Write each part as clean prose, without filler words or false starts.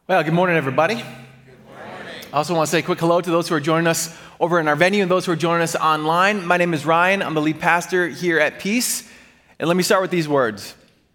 Well, good morning, everybody. Good morning. I also want to say a quick hello to those who are joining us over in our venue and those who are joining us online. My name is Ryan. I'm the lead pastor here at Peace. And let me start with these words.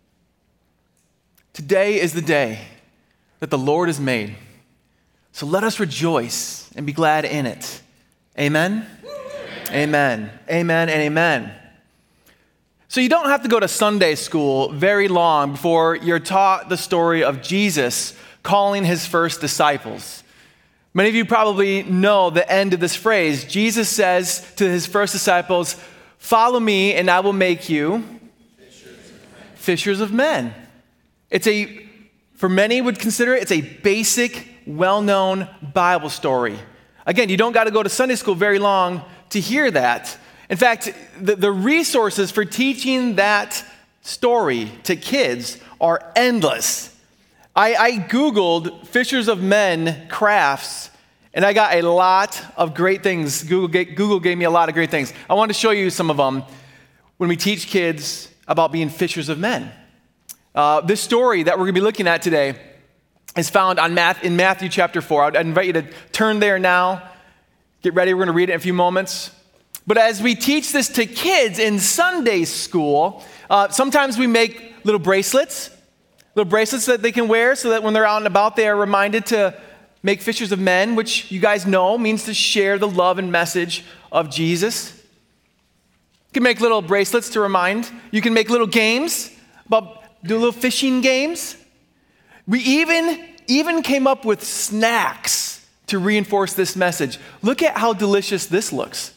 Today is the day that the Lord has made. So let us rejoice and be glad in it. Amen? Amen. Amen and amen. So you don't have to go to Sunday school very long before you're taught the story of Jesus calling his first disciples. Many of you probably know the end of this phrase. Jesus says to his first disciples, "Follow me and I will make you fishers of men." For many would consider it's a basic, well-known Bible story. Again, you don't got to go to Sunday school very long to hear that. In fact, the resources for teaching that story to kids are endless. I Googled fishers of men crafts, and I got a lot of great things. Google gave me a lot of great things. I wanted to show you some of them when we teach kids about being fishers of men. This story that we're going to be looking at today is found in Matthew chapter 4. I'd invite you to turn there now. Get ready, we're going to read it in a few moments. But as we teach this to kids in Sunday school, sometimes we make little bracelets that they can wear so that when they're out and about, they are reminded to make fishers of men, which you guys know means to share the love and message of Jesus. You can make little bracelets to remind. You can make little games, do little fishing games. We even came up with snacks to reinforce this message. Look at how delicious this looks.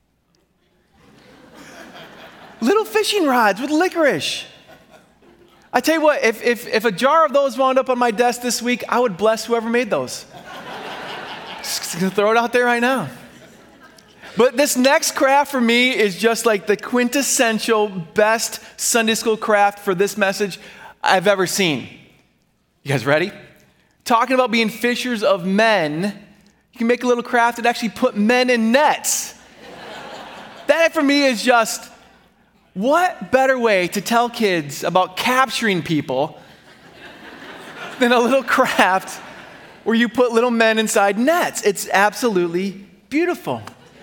Little fishing rods with licorice. I tell you what, if a jar of those wound up on my desk this week, I would bless whoever made those. Just gonna throw it out there right now. But this next craft for me is just like the quintessential best Sunday school craft for this message I've ever seen. You guys ready? Talking about being fishers of men, you can make a little craft that actually put men in nets. That for me is just, what better way to tell kids about capturing people than a little craft where you put little men inside nets? It's absolutely beautiful.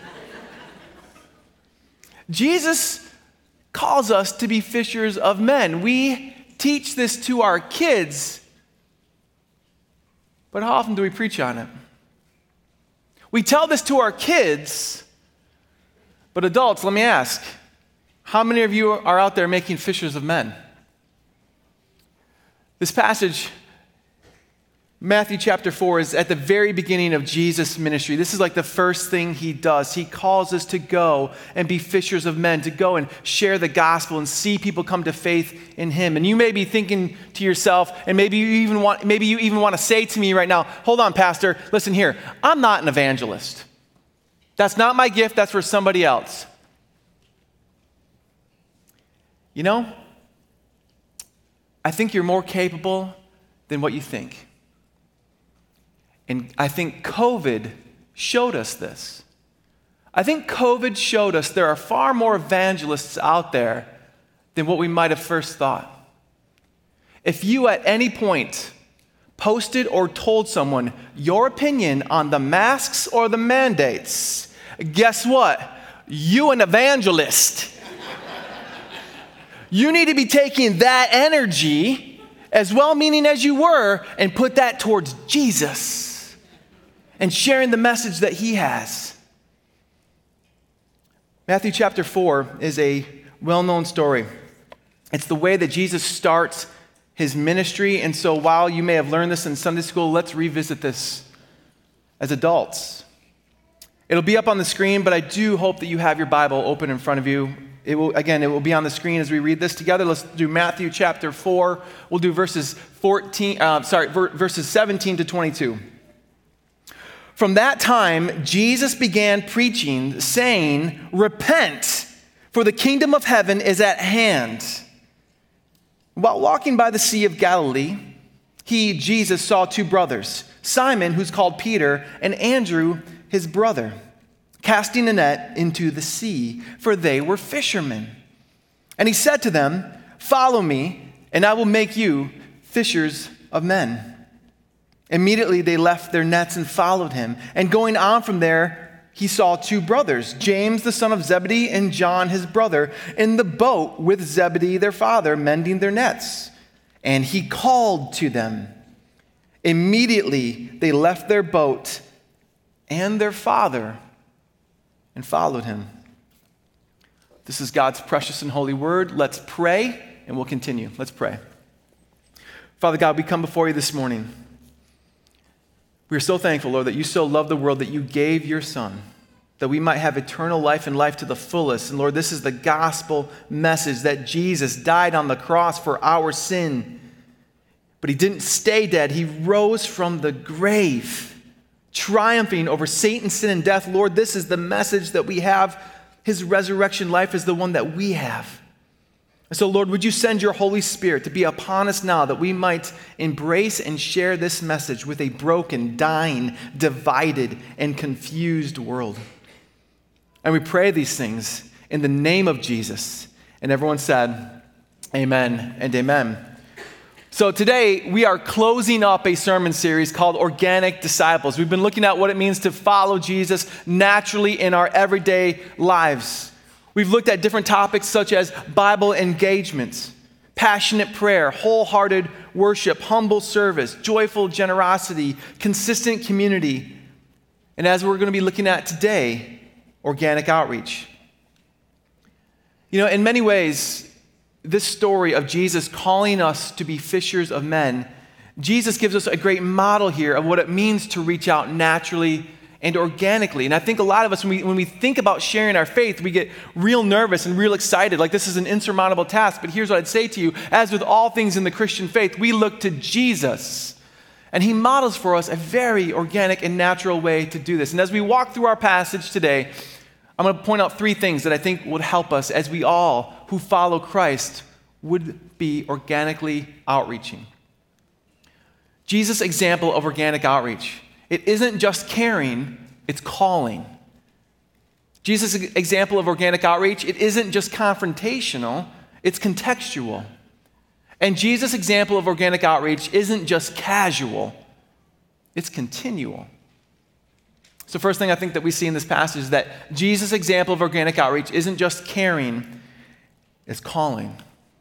Jesus calls us to be fishers of men. We teach this to our kids, but how often do we preach on it? We tell this to our kids, but adults, let me ask, how many of you are out there making fishers of men? This passage, Matthew chapter 4, is at the very beginning of Jesus' ministry. This is like the first thing he does. He calls us to go and be fishers of men, to go and share the gospel and see people come to faith in him. And you may be thinking to yourself, and maybe you even want to say to me right now, hold on, Pastor, listen here, I'm not an evangelist. That's not my gift, that's for somebody else. You know, I think you're more capable than what you think. And I think COVID showed us this. I think COVID showed us there are far more evangelists out there than what we might have first thought. If you at any point posted or told someone your opinion on the masks or the mandates, guess what? You an evangelist. You need to be taking that energy, as well-meaning as you were, and put that towards Jesus and sharing the message that he has. Matthew chapter 4 is a well-known story. It's the way that Jesus starts his ministry, and so while you may have learned this in Sunday school, let's revisit this as adults. It'll be up on the screen, but I do hope that you have your Bible open in front of you. It will be on the screen as we read this together. Let's do Matthew chapter 4. We'll do verses 17 to 22. From that time, Jesus began preaching, saying, "Repent, for the kingdom of heaven is at hand." While walking by the Sea of Galilee, Jesus saw two brothers, Simon, who's called Peter, and Andrew, his brother, casting a net into the sea, for they were fishermen. And he said to them, "Follow me, and I will make you fishers of men." Immediately they left their nets and followed him. And going on from there, he saw two brothers, James the son of Zebedee and John his brother, in the boat with Zebedee their father, mending their nets. And he called to them. Immediately they left their boat and their father and followed him. This is God's precious and holy word. Let's pray and we'll continue. Let's pray. Father God, we come before you this morning. We are so thankful, Lord, that you so loved the world that you gave your Son, that we might have eternal life and life to the fullest. And Lord, this is the gospel message that Jesus died on the cross for our sin. But he didn't stay dead. He rose from the grave, triumphing over Satan, sin, and death. Lord, this is the message that we have. His resurrection life is the one that we have. And so, Lord, would you send your Holy Spirit to be upon us now that we might embrace and share this message with a broken, dying, divided, and confused world. And we pray these things in the name of Jesus. And everyone said, amen and amen. So today we are closing up a sermon series called Organic Disciples. We've been looking at what it means to follow Jesus naturally in our everyday lives. We've looked at different topics such as Bible engagements, passionate prayer, wholehearted worship, humble service, joyful generosity, consistent community, and as we're going to be looking at today, organic outreach. You know, in many ways, this story of Jesus calling us to be fishers of men, Jesus gives us a great model here of what it means to reach out naturally and organically. And I think a lot of us, when we think about sharing our faith, we get real nervous and real excited, like this is an insurmountable task. But here's what I'd say to you. As with all things in the Christian faith, we look to Jesus. And he models for us a very organic and natural way to do this. And as we walk through our passage today, I'm going to point out three things that I think would help us as we all who follow Christ would be organically outreaching. Jesus' example of organic outreach. It isn't just caring, it's calling. Jesus' example of organic outreach, it isn't just confrontational, it's contextual. And Jesus' example of organic outreach isn't just casual, it's continual. So first thing I think that we see in this passage is that Jesus' example of organic outreach isn't just caring, it's calling.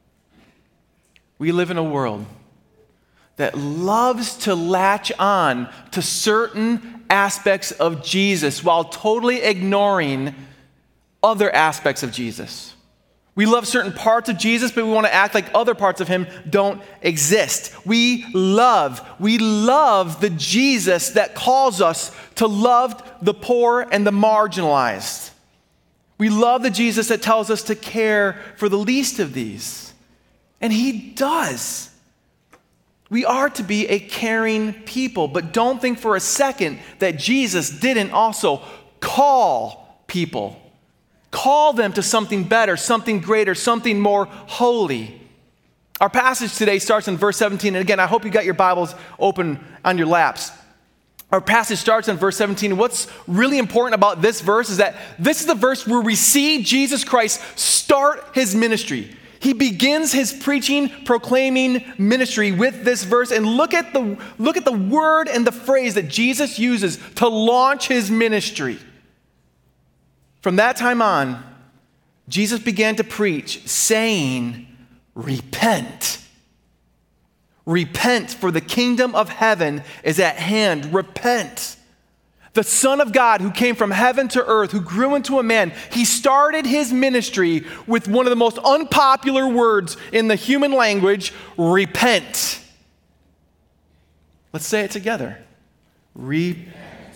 We live in a world that loves to latch on to certain aspects of Jesus while totally ignoring other aspects of Jesus. We love certain parts of Jesus, but we want to act like other parts of him don't exist. We love the Jesus that calls us to love the poor and the marginalized. We love the Jesus that tells us to care for the least of these. And he does. We are to be a caring people, but don't think for a second that Jesus didn't also call people. Call them to something better, something greater, something more holy. Our passage today starts in verse 17. And again, I hope you got your Bibles open on your laps. Our passage starts in verse 17. What's really important about this verse is that this is the verse where we see Jesus Christ start his ministry. He begins his preaching, proclaiming ministry with this verse. And look at the word and the phrase that Jesus uses to launch his ministry. From that time on, Jesus began to preach, saying, repent. Repent, for the kingdom of heaven is at hand. Repent. The Son of God who came from heaven to earth, who grew into a man, he started his ministry with one of the most unpopular words in the human language, repent. Let's say it together. Repent.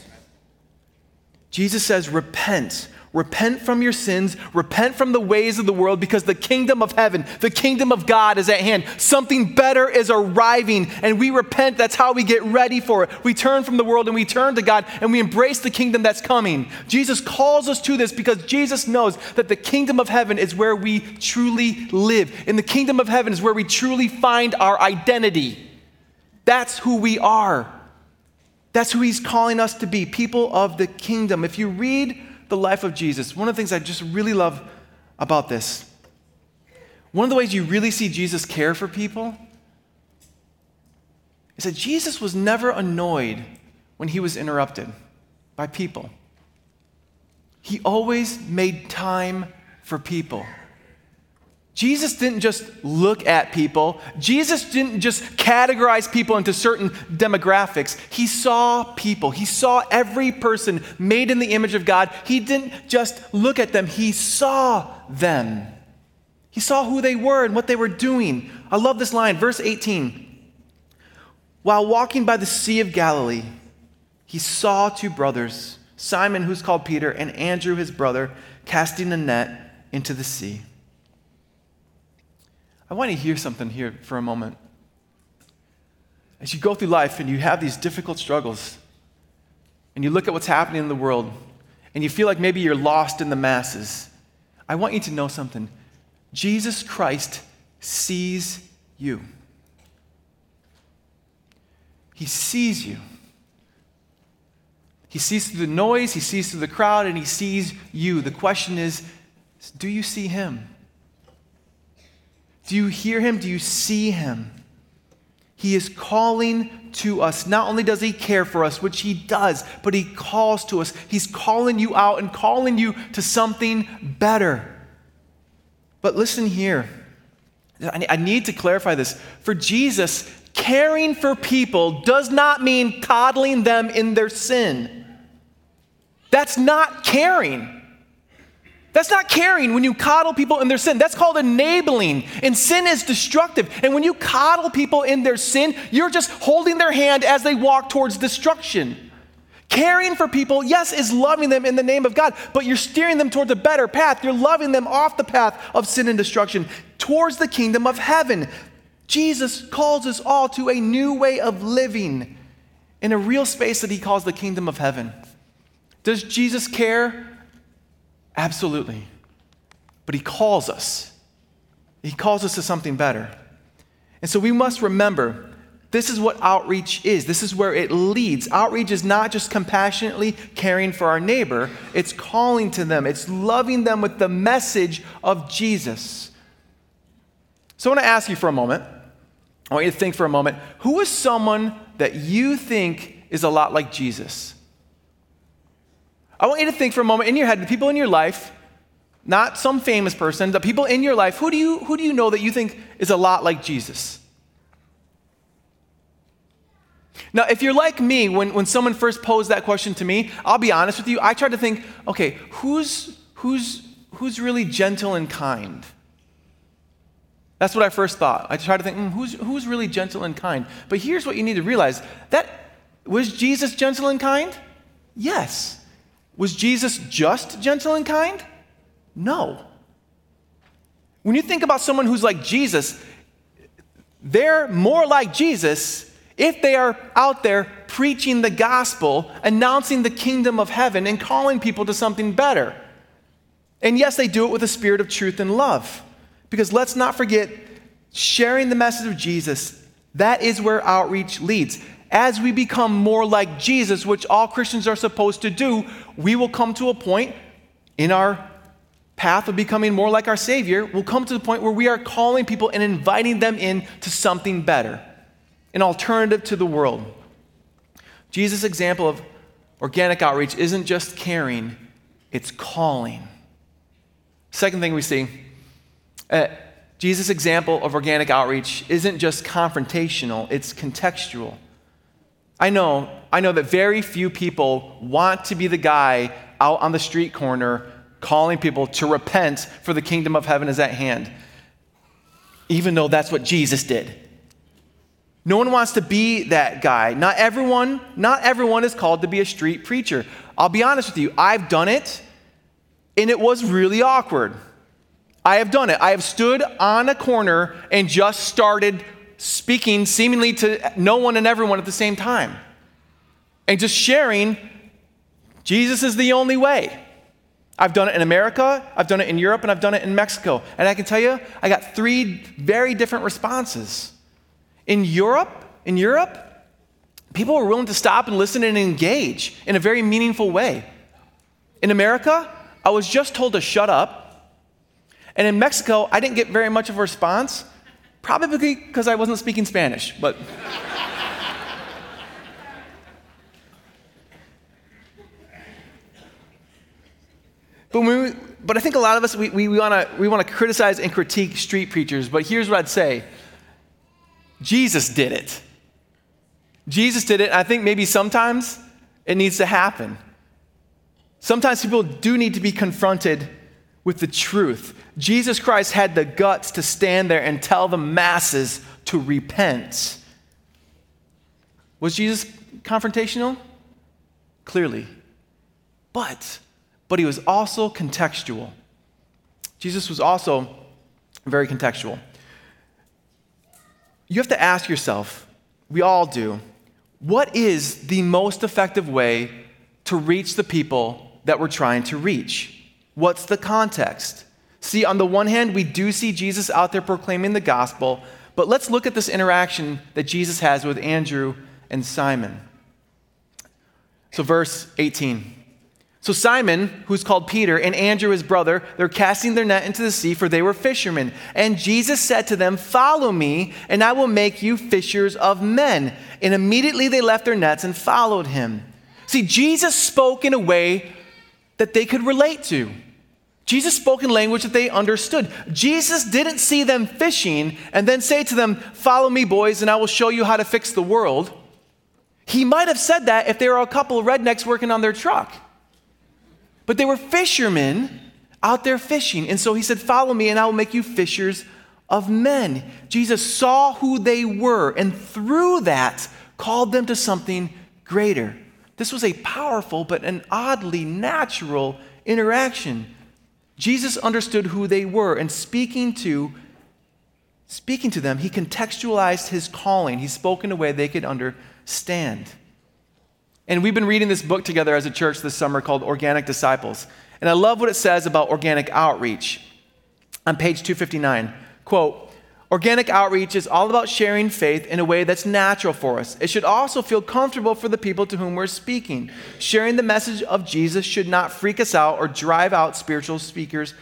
Jesus says, repent. Repent from your sins, repent from the ways of the world, because the kingdom of heaven, the kingdom of God is at hand. Something better is arriving, and we repent. That's how we get ready for it. We turn from the world and we turn to God, and we embrace the kingdom that's coming. Jesus calls us to this because Jesus knows that the kingdom of heaven is where we truly live. In the kingdom of heaven is where we truly find our identity. That's who we are. That's who he's calling us to be, people of the kingdom. If you read the life of Jesus, one of the things I just really love about this, one of the ways you really see Jesus care for people is that Jesus was never annoyed when he was interrupted by people. He always made time for people. Jesus didn't just look at people. Jesus didn't just categorize people into certain demographics. He saw people. He saw every person made in the image of God. He didn't just look at them. He saw them. He saw who they were and what they were doing. I love this line, verse 18. While walking by the Sea of Galilee, he saw two brothers, Simon, who's called Peter, and Andrew, his brother, casting a net into the sea. I want you to hear something here for a moment. As you go through life and you have these difficult struggles, and you look at what's happening in the world, and you feel like maybe you're lost in the masses, I want you to know something. Jesus Christ sees you. He sees you. He sees through the noise, he sees through the crowd, and he sees you. The question is, do you see him? Do you hear him? Do you see him? He is calling to us. Not only does he care for us, which he does, but he calls to us. He's calling you out and calling you to something better. But listen here. I need to clarify this. For Jesus, caring for people does not mean coddling them in their sin. That's not caring. That's not caring when you coddle people in their sin. That's called enabling. And sin is destructive. And when you coddle people in their sin, you're just holding their hand as they walk towards destruction. Caring for people, yes, is loving them in the name of God, but you're steering them towards a better path. You're loving them off the path of sin and destruction towards the kingdom of heaven. Jesus calls us all to a new way of living in a real space that he calls the kingdom of heaven. Does Jesus care? Absolutely. But he calls us. He calls us to something better. And so we must remember, this is what outreach is. This is where it leads. Outreach is not just compassionately caring for our neighbor. It's calling to them. It's loving them with the message of Jesus. So I want to ask you for a moment. I want you to think for a moment. Who is someone that you think is a lot like Jesus? I want you to think for a moment in your head, the people in your life, not some famous person, the people in your life, who do you know that you think is a lot like Jesus? Now, if you're like me, when someone first posed that question to me, I'll be honest with you, I tried to think, okay, who's really gentle and kind? That's what I first thought. I tried to think, who's really gentle and kind? But here's what you need to realize. Was Jesus gentle and kind? Yes. Was Jesus just gentle and kind? No. When you think about someone who's like Jesus, they're more like Jesus if they are out there preaching the gospel, announcing the kingdom of heaven, and calling people to something better. And yes, they do it with a spirit of truth and love. Because let's not forget, sharing the message of Jesus, that is where outreach leads. As we become more like Jesus, which all Christians are supposed to do, we will come to a point in our path of becoming more like our Savior. We'll come to the point where we are calling people and inviting them in to something better, an alternative to the world. Jesus' example of organic outreach isn't just caring, it's calling. Second thing we see, Jesus' example of organic outreach isn't just confrontational, it's contextual. I know that very few people want to be the guy out on the street corner calling people to repent, for the kingdom of heaven is at hand, even though that's what Jesus did. No one wants to be that guy. Not everyone is called to be a street preacher. I'll be honest with you, I've done it, and it was really awkward. I have done it. I have stood on a corner and just started speaking seemingly to no one and everyone at the same time. And just sharing, Jesus is the only way. I've done it in America, I've done it in Europe, and I've done it in Mexico. And I can tell you, I got 3 very different responses. In Europe, people were willing to stop and listen and engage in a very meaningful way. In America, I was just told to shut up. And in Mexico, I didn't get very much of a response, probably because I wasn't speaking Spanish. But But I think a lot of us, we want to criticize and critique street preachers, but here's what I'd say. Jesus did it. Jesus did it. I think maybe sometimes it needs to happen. Sometimes people do need to be confronted with the truth. Jesus Christ had the guts to stand there and tell the masses to repent. Was Jesus confrontational? Clearly. But he was also contextual. Jesus was also very contextual. You have to ask yourself, we all do, what is the most effective way to reach the people that we're trying to reach? What's the context? See, on the one hand, we do see Jesus out there proclaiming the gospel, but let's look at this interaction that Jesus has with Andrew and Simon. So verse 18. So Simon, who's called Peter, and Andrew, his brother, they're casting their net into the sea, for they were fishermen. And Jesus said to them, "Follow me, and I will make you fishers of men." And immediately they left their nets and followed him. See, Jesus spoke in a way that they could relate to. Jesus spoke in language that they understood. Jesus didn't see them fishing and then say to them, "Follow me, boys, and I will show you how to fix the world." He might have said that if there were a couple of rednecks working on their truck. But they were fishermen out there fishing. And so he said, "Follow me and I will make you fishers of men." Jesus saw who they were and through that called them to something greater. This was a powerful but an oddly natural interaction. Jesus understood who they were, and speaking to them, he contextualized his calling. He spoke in a way they could understand. And we've been reading this book together as a church this summer called Organic Disciples. And I love what it says about organic outreach. On page 259, quote, "Organic outreach is all about sharing faith in a way that's natural for us. It should also feel comfortable for the people to whom we're speaking. Sharing the message of Jesus should not freak us out or drive spiritual seekers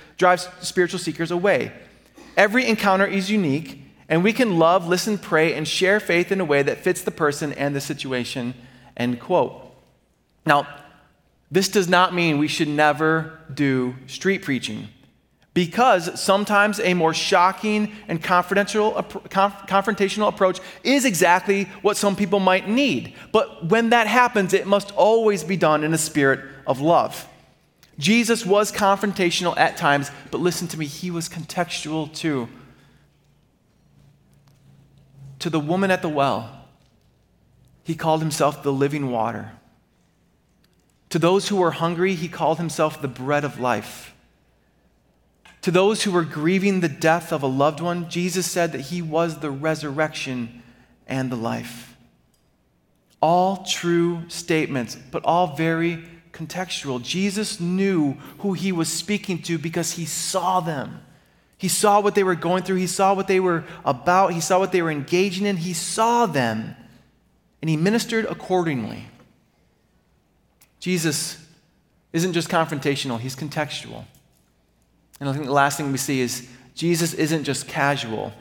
away. Every encounter is unique, and we can love, listen, pray, and share faith in a way that fits the person and the situation," end quote. Now, this does not mean we should never do street preaching, because sometimes a more shocking and confrontational approach is exactly what some people might need. But when that happens, it must always be done in a spirit of love. Jesus was confrontational at times, but listen to me, he was contextual too. To the woman at the well, he called himself the living water. To those who were hungry, he called himself the bread of life. To those who were grieving the death of a loved one, Jesus said that he was the resurrection and the life. All true statements, but all very contextual. Jesus knew who he was speaking to because he saw them. He saw what they were going through. He saw what they were about. He saw what they were engaging in. He saw them, and he ministered accordingly. Jesus isn't just confrontational, he's contextual. And I think the last thing we see is Jesus isn't just casual,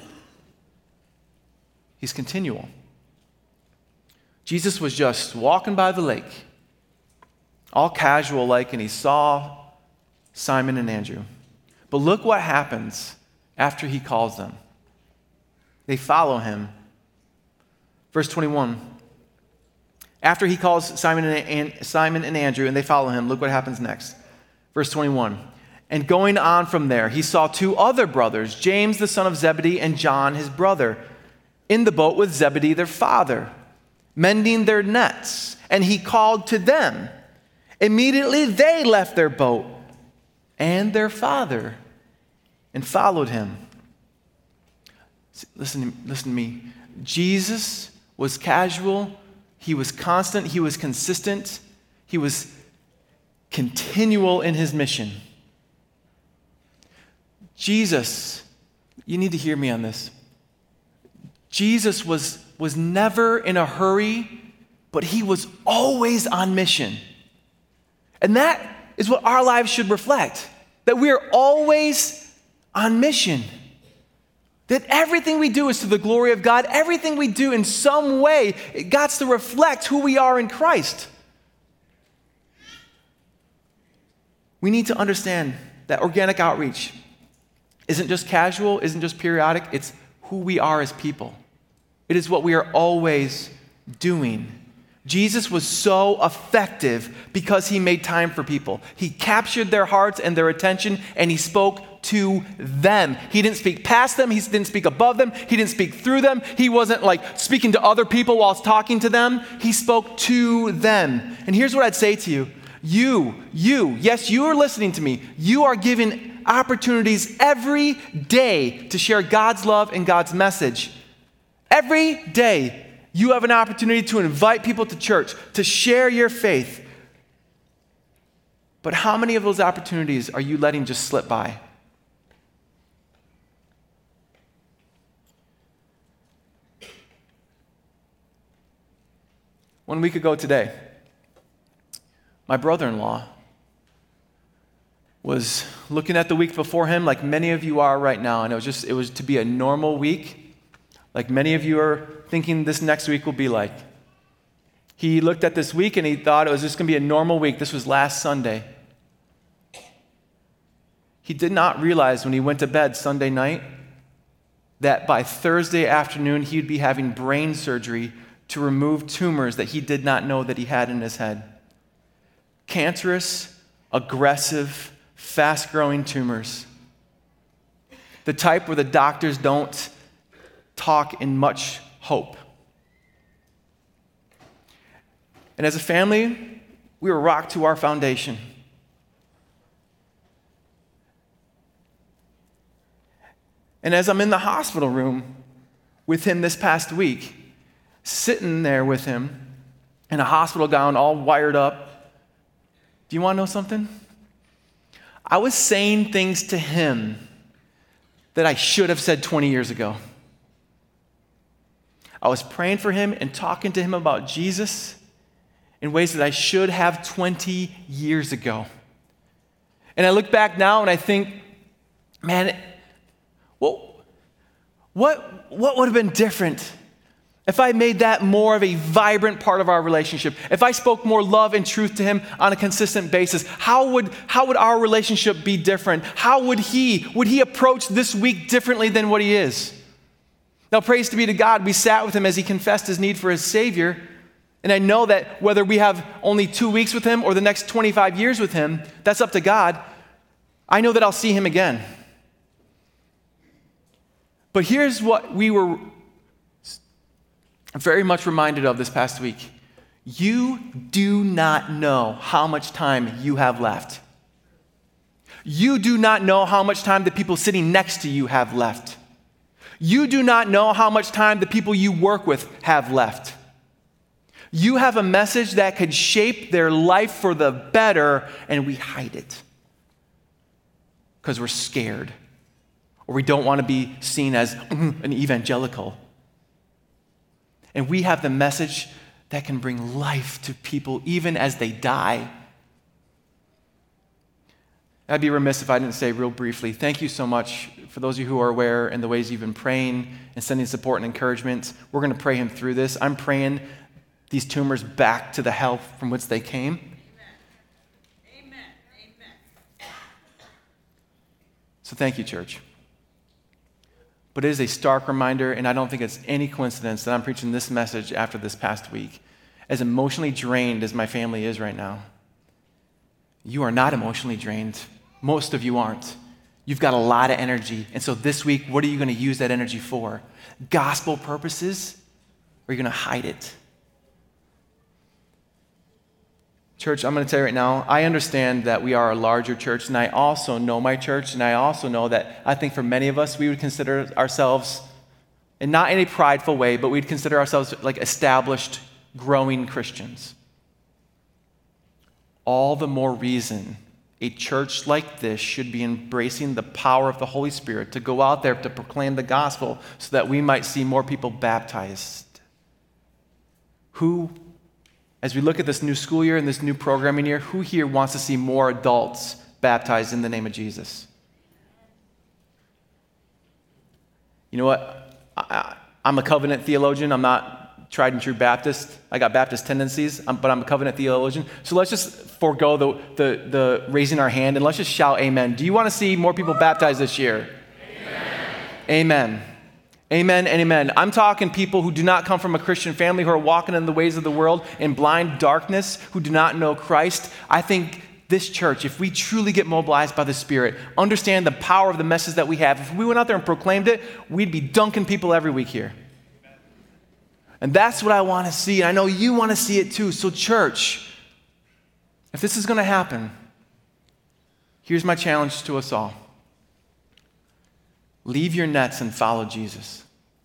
he's continual. Jesus was just walking by the lake, all casual like, and he saw Simon and Andrew. But look what happens after he calls them. They follow him. Verse 21. After he calls Simon and Andrew, and they follow him, look what happens next. Verse 21. And going on from there, he saw two other brothers, James the son of Zebedee and John his brother, in the boat with Zebedee their father, mending their nets. And he called to them. Immediately they left their boat and their father and followed him. Listen to me. Jesus was casual. He was constant, he was consistent, he was continual in his mission. Jesus, you need to hear me on this. Jesus was never in a hurry, but he was always on mission. And that is what our lives should reflect, that we are always on mission. That everything we do is to the glory of God. Everything we do in some way, it got to reflect who we are in Christ. We need to understand that organic outreach isn't just casual, isn't just periodic, it's who we are as people. It is what we are always doing. Jesus was so effective because he made time for people. He captured their hearts and their attention, and he spoke to them. He didn't speak past them. He didn't speak above them. He didn't speak through them. He wasn't like speaking to other people whilst talking to them. He spoke to them. And here's what I'd say to you. Yes, you are listening to me. You are given opportunities every day to share God's love and God's message. Every day, you have an opportunity to invite people to church, to share your faith. But how many of those opportunities are you letting just slip by? One week ago today, my brother-in-law was looking at the week before him like many of you are right now, and it was to be a normal week, like many of you are thinking this next week will be like. He looked at this week and he thought it was just going to be a normal week. This was last Sunday. He did not realize when he went to bed Sunday night that by Thursday afternoon he'd be having brain surgery to remove tumors that he did not know that he had in his head. Cancerous, aggressive, fast-growing tumors. The type where the doctors don't talk in much hope. And as a family, we were rocked to our foundation. And as I'm in the hospital room with him this past week, sitting there with him in a hospital gown all wired up, do you want to know something? I was saying things to him that I should have said 20 years ago. I was praying for him and talking to him about Jesus in ways that I should have 20 years ago. And I look back now and I think, man, what would have been different if I made that more of a vibrant part of our relationship? If I spoke more love and truth to him on a consistent basis, how would our relationship be different? How would he approach this week differently than what he is? Now, praise be to God, we sat with him as he confessed his need for his Savior. And I know that whether we have only 2 weeks with him or the next 25 years with him, that's up to God. I know that I'll see him again. But here's what we were very much reminded of this past week. You do not know how much time you have left. You do not know how much time the people sitting next to you have left. You do not know how much time the people you work with have left. You have a message that could shape their life for the better, and we hide it because we're scared or we don't want to be seen as an evangelical. And we have the message that can bring life to people even as they die. I'd be remiss if I didn't say real briefly, thank you so much for those of you who are aware and the ways you've been praying and sending support and encouragement. We're going to pray him through this. I'm praying these tumors back to the health from which they came. Amen. Amen. So thank you, church. But it is a stark reminder, and I don't think it's any coincidence that I'm preaching this message after this past week. As emotionally drained as my family is right now, you are not emotionally drained. Most of you aren't. You've got a lot of energy. And so this week, what are you going to use that energy for? Gospel purposes? Or are you going to hide it? Church, I'm going to tell you right now, I understand that we are a larger church, and I also know my church, and I also know that I think for many of us, we would consider ourselves, and not in a prideful way, but we'd consider ourselves like established, growing Christians. All the more reason a church like this should be embracing the power of the Holy Spirit to go out there to proclaim the gospel so that we might see more people baptized. Who, as we look at this new school year and this new programming year, who here wants to see more adults baptized in the name of Jesus? You know what? I'm a covenant theologian. I'm not tried and true Baptist. I got Baptist tendencies, but I'm a covenant theologian. So let's just forego the raising our hand and let's just shout amen. Do you want to see more people baptized this year? Amen. Amen and amen. I'm talking people who do not come from a Christian family, who are walking in the ways of the world in blind darkness, who do not know Christ. I think this church, if we truly get mobilized by the Spirit, understand the power of the message that we have, if we went out there and proclaimed it, we'd be dunking people every week here. And that's what I want to see, and I know you want to see it too. So church, if this is going to happen, here's my challenge to us all. Leave your nets and follow Jesus.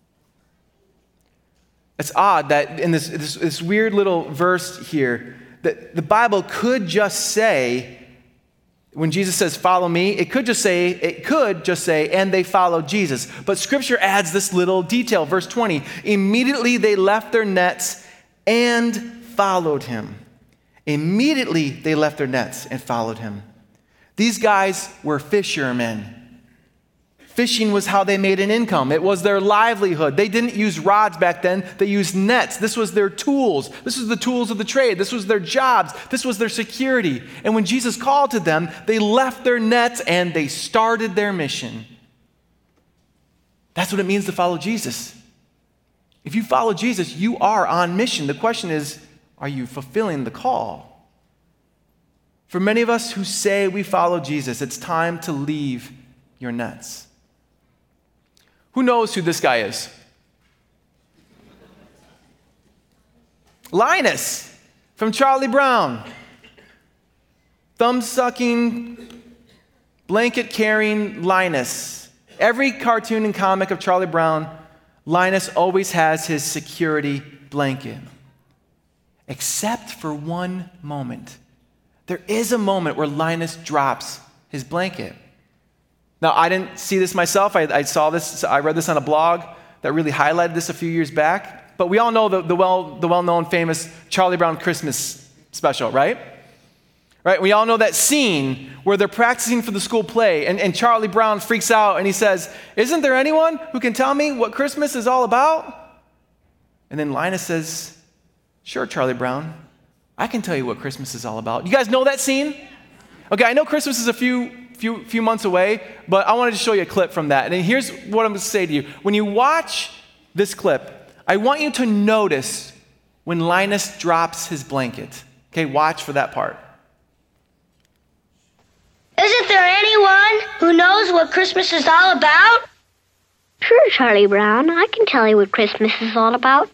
It's odd that in this weird little verse here, that the Bible could just say, when Jesus says, follow me, it could just say, and they followed Jesus. But Scripture adds this little detail, verse 20. Immediately they left their nets and followed him. Immediately they left their nets and followed him. These guys were fishermen. Fishing was how they made an income. It was their livelihood. They didn't use rods back then. They used nets. This was their tools. This was the tools of the trade. This was their jobs. This was their security. And when Jesus called to them, they left their nets and they started their mission. That's what it means to follow Jesus. If you follow Jesus, you are on mission. The question is, are you fulfilling the call? For many of us who say we follow Jesus, it's time to leave your nets. Who knows who this guy is? Linus from Charlie Brown. Thumb-sucking, blanket-carrying Linus. Every cartoon and comic of Charlie Brown, Linus always has his security blanket. Except for one moment. There is a moment where Linus drops his blanket. Now, I didn't see this myself. I saw this. I read this on a blog that really highlighted this a few years back. But we all know the well-known, famous Charlie Brown Christmas special, right? Right? We all know that scene where they're practicing for the school play, and Charlie Brown freaks out, and he says, "Isn't there anyone who can tell me what Christmas is all about?" And then Linus says, "Sure, Charlie Brown. I can tell you what Christmas is all about." You guys know that scene? Okay, I know Christmas is a few months away, but I wanted to show you a clip from that. And here's what I'm going to say to you. When you watch this clip, I want you to notice when Linus drops his blanket. Okay, watch for that part. Isn't there anyone who knows what Christmas is all about? Sure, Charlie Brown. I can tell you what Christmas is all about.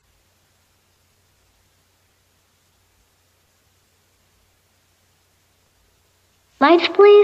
Lights, please.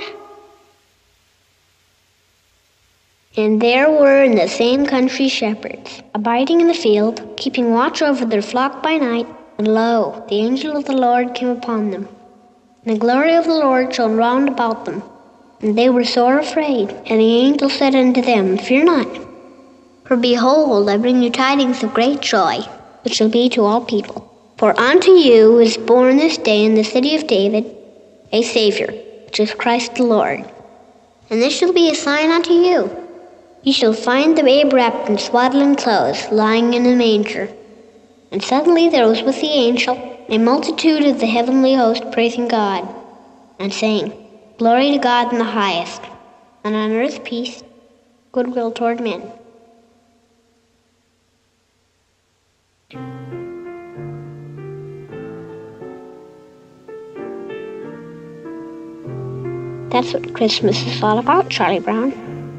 And there were in the same country shepherds, abiding in the field, keeping watch over their flock by night. And lo, the angel of the Lord came upon them. And the glory of the Lord shone round about them. And they were sore afraid. And the angel said unto them, Fear not. For behold, I bring you tidings of great joy, which shall be to all people. For unto you is born this day in the city of David a Savior, which is Christ the Lord. And this shall be a sign unto you. Ye shall find the babe wrapped in swaddling clothes, lying in a manger. And suddenly there was with the angel a multitude of the heavenly host praising God, and saying, Glory to God in the highest, and on earth peace, goodwill toward men. That's what Christmas is all about, Charlie Brown.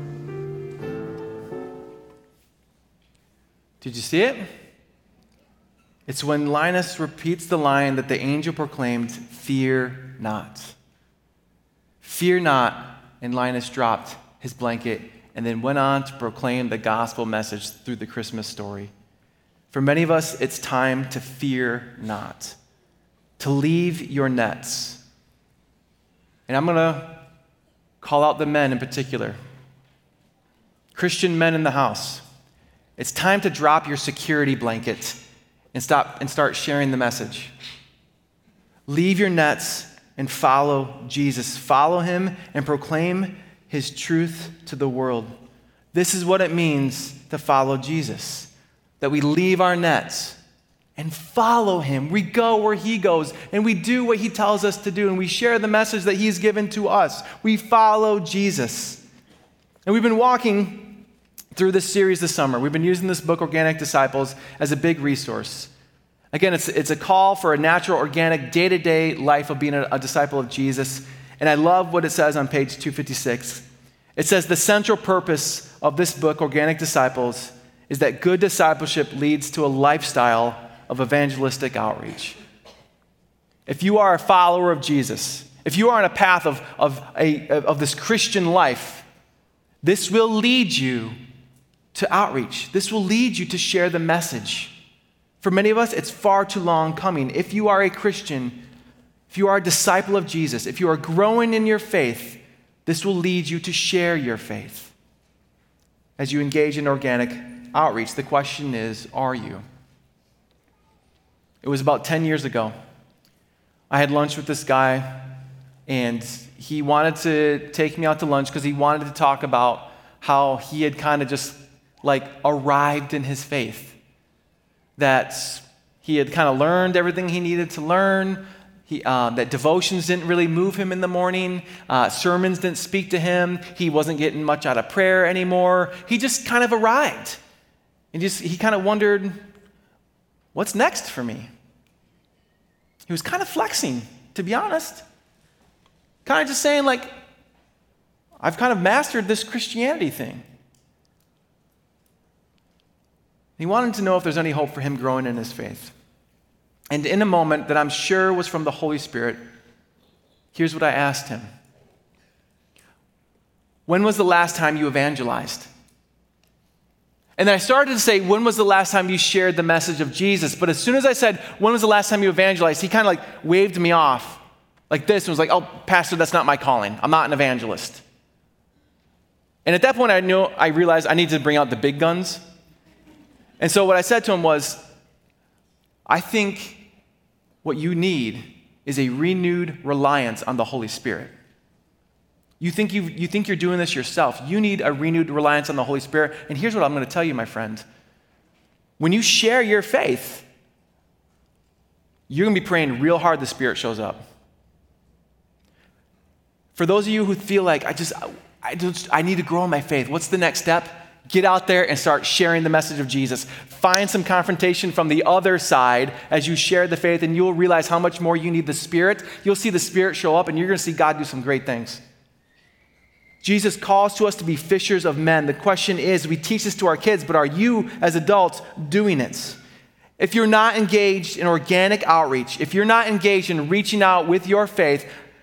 Did you see it? It's when Linus repeats the line that the angel proclaimed, Fear not. Fear not, and Linus dropped his blanket and then went on to proclaim the gospel message through the Christmas story. For many of us, it's time to fear not, to leave your nets. And I'm going to call out the men in particular. Christian men in the house. It's time to drop your security blanket and start sharing the message. Leave your nets and follow Jesus. Follow him and proclaim his truth to the world. This is what it means to follow Jesus. That we leave our nets and follow him. We go where he goes, and we do what he tells us to do, and we share the message that he's given to us. We follow Jesus. And we've been walking through this series this summer. We've been using this book, Organic Disciples, as a big resource. Again, it's a call for a natural, organic, day-to-day life of being a disciple of Jesus. And I love what it says on page 256. It says, the central purpose of this book, Organic Disciples, is that good discipleship leads to a lifestyle of evangelistic outreach. If you are a follower of Jesus, if you are on a path of this Christian life, this will lead you to outreach. This will lead you to share the message. For many of us, it's far too long coming. If you are a Christian, if you are a disciple of Jesus, if you are growing in your faith, this will lead you to share your faith. As you engage in organic outreach, the question is, are you? It was about 10 years ago. I had lunch with this guy, and he wanted to take me out to lunch because he wanted to talk about how he had kind of just arrived in his faith. That he had kind of learned everything he needed to learn, that devotions didn't really move him in the morning, sermons didn't speak to him, he wasn't getting much out of prayer anymore. He just kind of arrived. And he kind of wondered, what's next for me? He was kind of flexing, to be honest. Kind of just saying, I've kind of mastered this Christianity thing. He wanted to know if there's any hope for him growing in his faith. And in a moment that I'm sure was from the Holy Spirit, here's what I asked him. When was the last time you evangelized? And then I started to say, when was the last time you shared the message of Jesus? But as soon as I said, when was the last time you evangelized, he kind of waved me off like this and was like, oh, Pastor, that's not my calling. I'm not an evangelist. And at that point, I realized I needed to bring out the big guns. And so what I said to him was, I think what you need is a renewed reliance on the Holy Spirit. You think you're doing this yourself. You need a renewed reliance on the Holy Spirit. And here's what I'm going to tell you, my friend. When you share your faith, you're going to be praying real hard the Spirit shows up. For those of you who feel like, I need to grow in my faith, what's the next step? Get out there and start sharing the message of Jesus. Find some confrontation from the other side as you share the faith, and you'll realize how much more you need the Spirit. You'll see the Spirit show up, and you're going to see God do some great things. Jesus calls to us to be fishers of men. The question is, we teach this to our kids, but are you as adults doing it? If you're not engaged in organic outreach, if you're not engaged in reaching out with your faith,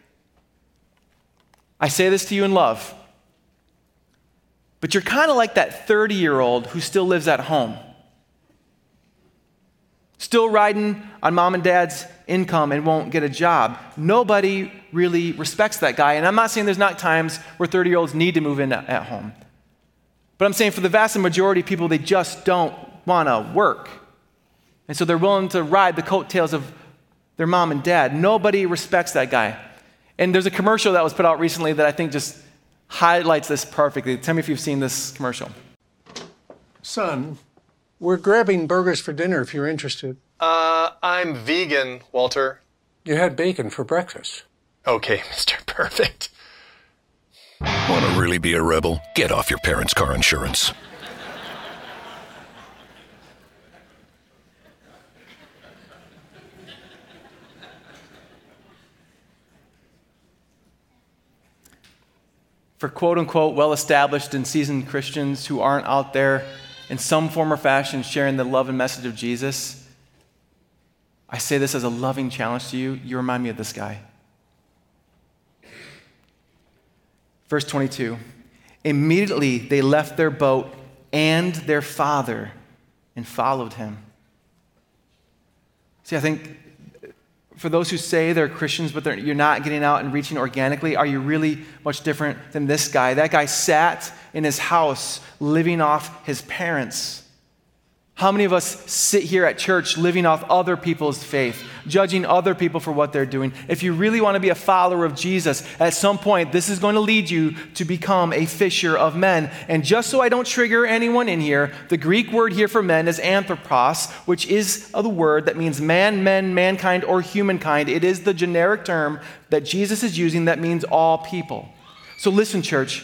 I say this to you in love, but you're kind of like that 30-year-old who still lives at home, still riding on mom and dad's income and won't get a job. Nobody really respects that guy. And I'm not saying there's not times where 30-year-olds need to move in at home. But I'm saying for the vast majority of people, they just don't want to work. And so they're willing to ride the coattails of their mom and dad. Nobody respects that guy. And there's a commercial that was put out recently that I think just highlights this perfectly. Tell me if you've seen this commercial. Son, we're grabbing burgers for dinner if you're interested. I'm vegan, Walter. You had bacon for breakfast. Okay, Mr. Perfect. Want to really be a rebel? Get off your parents' car insurance. For quote-unquote well-established and seasoned Christians who aren't out there in some form or fashion sharing the love and message of Jesus, I say this as a loving challenge to you. You remind me of this guy. Verse 22, immediately they left their boat and their father and followed him. See, I think for those who say they're Christians, but you're not getting out and reaching organically, are you really much different than this guy? That guy sat in his house living off his parents. How many of us sit here at church living off other people's faith, judging other people for what they're doing? If you really want to be a follower of Jesus, at some point, this is going to lead you to become a fisher of men. And just so I don't trigger anyone in here, the Greek word here for men is anthropos, which is the word that means man, men, mankind, or humankind. It is the generic term that Jesus is using that means all people. So listen, church.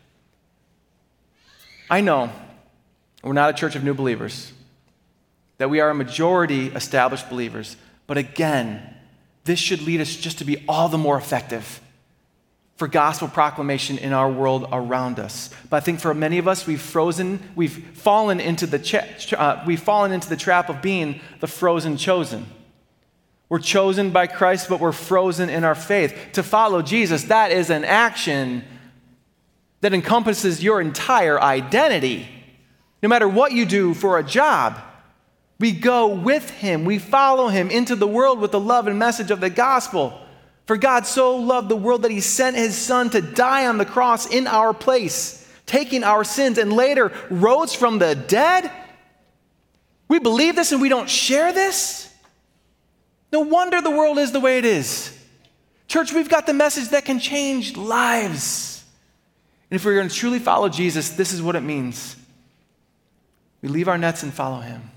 I know we're not a church of new believers, that we are a majority established believers. But again, this should lead us just to be all the more effective for gospel proclamation in our world around us. But I think for many of us, we've fallen into the trap of being the frozen chosen. We're chosen by Christ, but we're frozen in our faith. To follow Jesus, that is an action that encompasses your entire identity. No matter what you do for a job, we go with him. We follow him into the world with the love and message of the gospel. For God so loved the world that he sent his son to die on the cross in our place, taking our sins, and later rose from the dead. We believe this and we don't share this? No wonder the world is the way it is. Church, we've got the message that can change lives. And if we're going to truly follow Jesus, this is what it means. We leave our nets and follow him.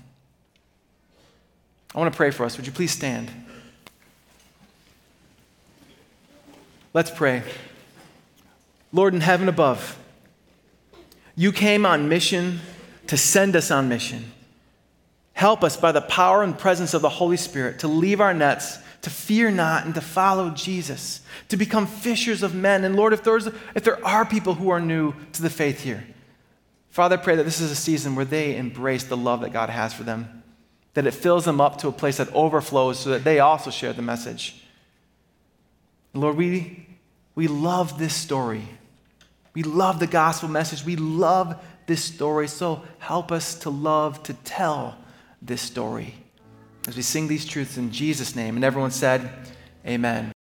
I want to pray for us. Would you please stand? Let's pray. Lord in heaven above, you came on mission to send us on mission. Help us by the power and presence of the Holy Spirit to leave our nets, to fear not, and to follow Jesus, to become fishers of men. And Lord, if there are people who are new to the faith here, Father, I pray that this is a season where they embrace the love that God has for them, that it fills them up to a place that overflows so that they also share the message. Lord, we love this story. We love the gospel message. We love this story. So help us to love to tell this story as we sing these truths in Jesus' name. And everyone said, amen.